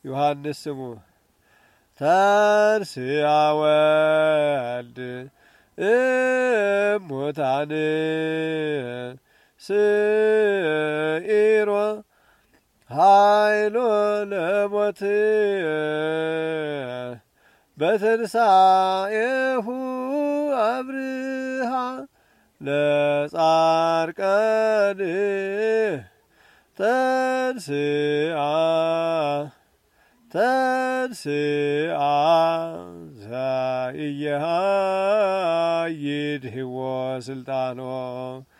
ዮሐንስ ስሙ ተንሥአ ወልድ እሙታን ስዒሮ ኃይሎ ለሞት በትንሣኤሁ አብርሃ ለጻድቃን ተንሥአ ዘኢየሃይድ ሕይወ ስልጣኖ